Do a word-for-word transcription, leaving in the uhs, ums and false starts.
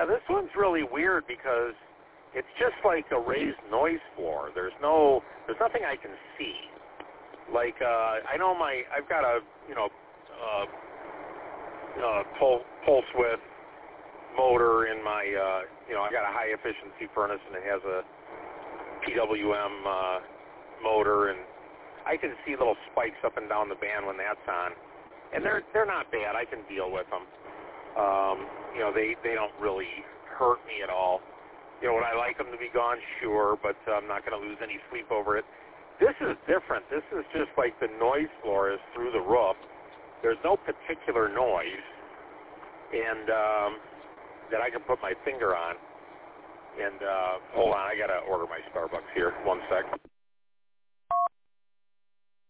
Yeah, this one's really weird because it's just like a raised noise floor. There's no, there's nothing I can see. Like, uh, I know my, I've got a, you know, uh, uh, pul- pulse width motor in my, uh, you know, I got a high efficiency furnace and it has a P W M uh, motor, and I can see little spikes up and down the band when that's on, and they're they're not bad. I can deal with them. Um, you know, they they don't really hurt me at all. You know, would I like them to be gone? Sure, but I'm not going to lose any sleep over it. This is different. This is just like the noise floor is through the roof. There's no particular noise, and um, that I can put my finger on. And uh, hold on, I got to order my Starbucks here. One sec.